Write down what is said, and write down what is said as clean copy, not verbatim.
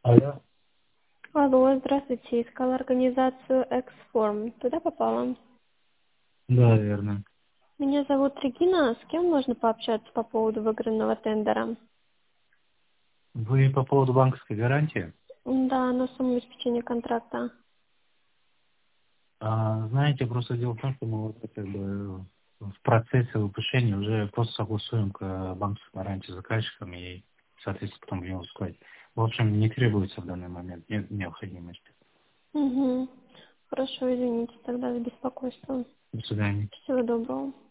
Алло? Алло, здравствуйте. Искала организацию X-Form. Туда попала. Да, верно. Меня зовут Регина. С кем можно пообщаться по поводу выигранного тендера? Вы по поводу банковской гарантии? Да, на сумму обеспечения контракта. Знаете, просто дело в том, что мы вот как бы в процессе выпущения уже просто согласуем к банковской гарантии с заказчиком и, соответственно, потом его складить. В общем, не требуется в данный момент, нет необходимости. Угу. Хорошо, извините тогда за беспокойство. До свидания. Всего доброго.